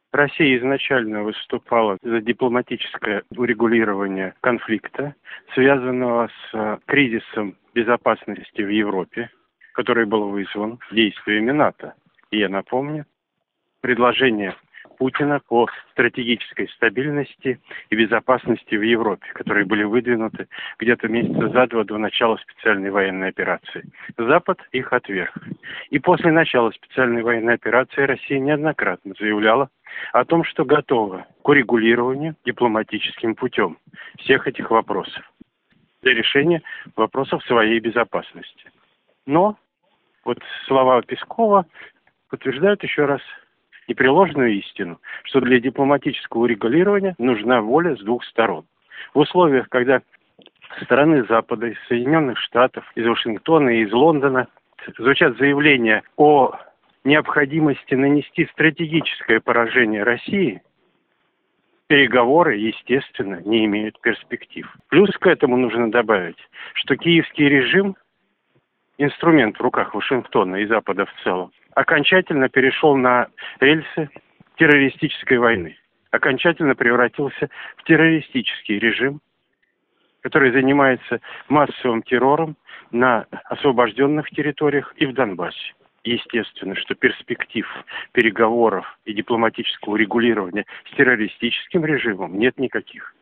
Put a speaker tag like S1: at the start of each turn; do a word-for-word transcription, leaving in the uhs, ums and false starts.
S1: Россия изначально выступала за дипломатическое урегулирование конфликта, связанного с кризисом безопасности в Европе, который был вызван действиями НАТО. И я напомню, предложение Путина по стратегической стабильности и безопасности в Европе, которые были выдвинуты где-то месяца за два до начала специальной военной операции. Запад их отверг. И после начала специальной военной операции Россия неоднократно заявляла о том, что готова к урегулированию дипломатическим путем всех этих вопросов для решения вопросов своей безопасности. Но вот слова Пескова подтверждают еще раз непреложную истину, что для дипломатического урегулирования нужна воля с двух сторон. В условиях, когда со стороны Запада, из Соединенных Штатов, из Вашингтона и из Лондона звучат заявления о необходимости нанести стратегическое поражение России, переговоры, естественно, не имеют перспектив. Плюс к этому нужно добавить, что киевский режим, инструмент в руках Вашингтона и Запада в целом, окончательно перешел на рельсы террористической войны. Окончательно превратился в террористический режим, который занимается массовым террором на освобожденных территориях и в Донбассе. Естественно, что перспектив переговоров и дипломатического урегулирования с террористическим режимом нет никаких.